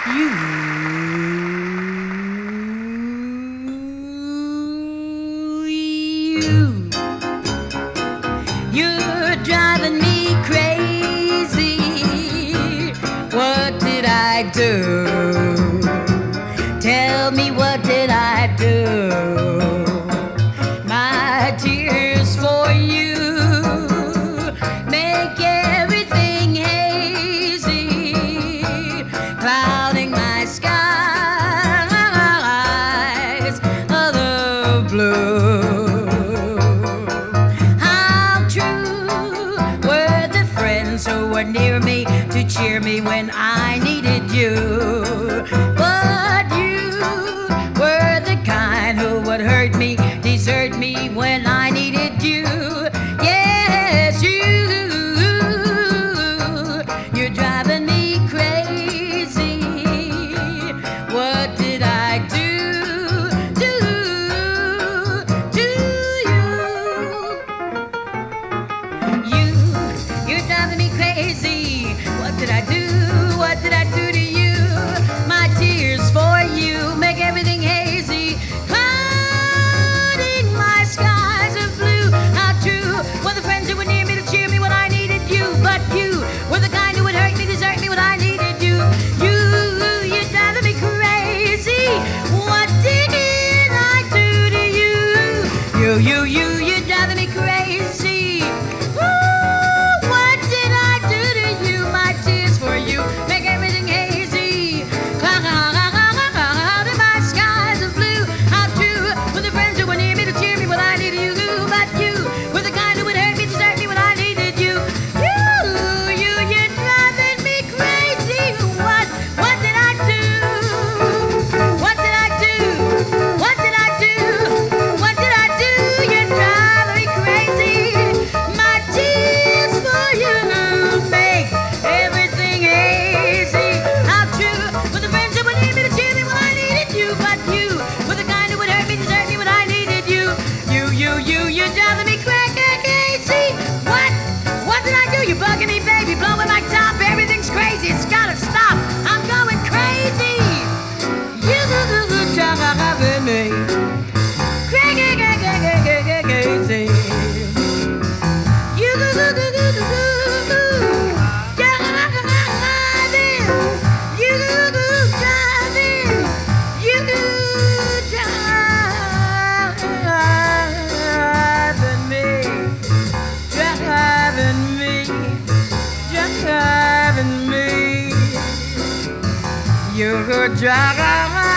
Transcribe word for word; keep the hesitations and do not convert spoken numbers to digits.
You, you're driving me crazy. What did I do? Tell me, what did I do? My tears for you make everything hazy, clouding my skies of the blue. How true were the friends who were near me to cheer me when I needed you. But you were the kind who would hurt me, desert me when I needed you. Yes, you, you're driving me crazy. What did I do, do, to you? You, you're driving me crazy. What did I do? What did I do to you? My tears for you make everything hazy, clouding my skies of blue. How true were the friends who were near me to cheer me when I needed you. But you were the kind who would hurt me, desert me when I needed you. You, you're driving me crazy. What did I do to you? You, you, you, you're driving me crazy. Ooh, what did I do to you? My tears for you make everything hazy, clouding my skies of blue. How true were the friends who were near me to cheer me when I needed you. But you were the kind who would hurt me, desert me when I needed you. You, you, you're driving me crazy. What, what did I do? What did I do? What did I do? What did I do? You're driving me crazy. My tears for you make everything hazy. How true were the friends who were near me to cheer me when I needed you. But you were the kind who would hurt me, desert me when I needed you. You, you, you, you're driving me crazy. What? What did I do? You're bugging me, baby, blowing my top. Everything's crazy. It's gotta stop. I'm going crazy. You driving me crazy. You driving, you driving, you driving me, driving me, driving me. You're driving.